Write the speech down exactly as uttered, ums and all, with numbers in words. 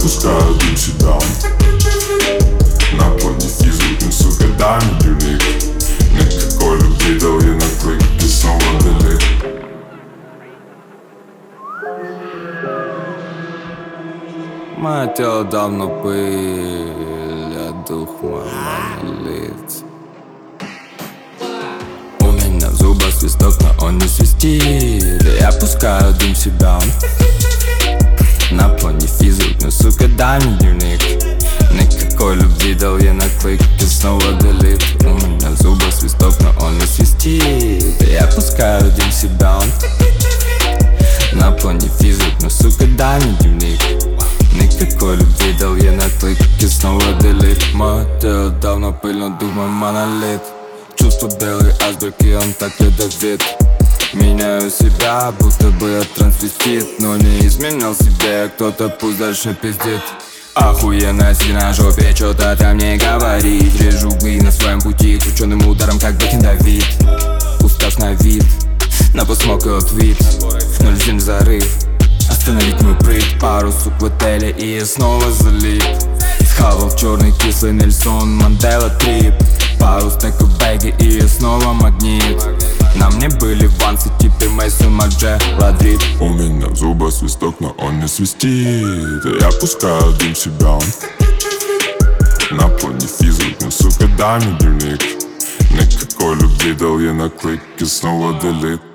пускаю дым себя. На плане физик, ну сука, дай мне дневник. Никакой любви, дал я на клик и снова делит. Мое тело давно пыль, а дух мой монолит. У меня в зубах свисток, но он не свистит. Я пускаю дым в себя. На плане физик, ну сука, дай мне дневник. Никакой любви, дал я на клик и снова делит. У меня в зубах свисток, но он не свистит. Я пускаю дым в себя. На плане физик, ну сука, дай мне дневник. Никакой любви, дал я на клик и снова делит. Мое тело давно пыль, но дух мой монолит. Чувство белый айсберг, и он так ядовит. Меняю себя, будто бы я трансвестит. Но не изменял себе, кто-то пусть дальше пиздит. Охуенно сильно жопе, чё-то там не говорит. Режу углы на своем пути, кручёным ударом, как Бекин Давид. Устав на вид, на посмокал твит. Ноль зим зарыв, остановить мой прыг. Пару сук в отеле и я снова залит. Схавал в черный кислый Нельсон Мандела трип. Пару стеков бэги и я снова магнит. На мне были вансы, теперь Мейсон Мадже ладрит. У меня в зубах свисток, но он не свистит. Я пускаю дым в себя. На плане физик, ну сука, дай мне дневник. Никакой любви, дал я на клик и снова делит.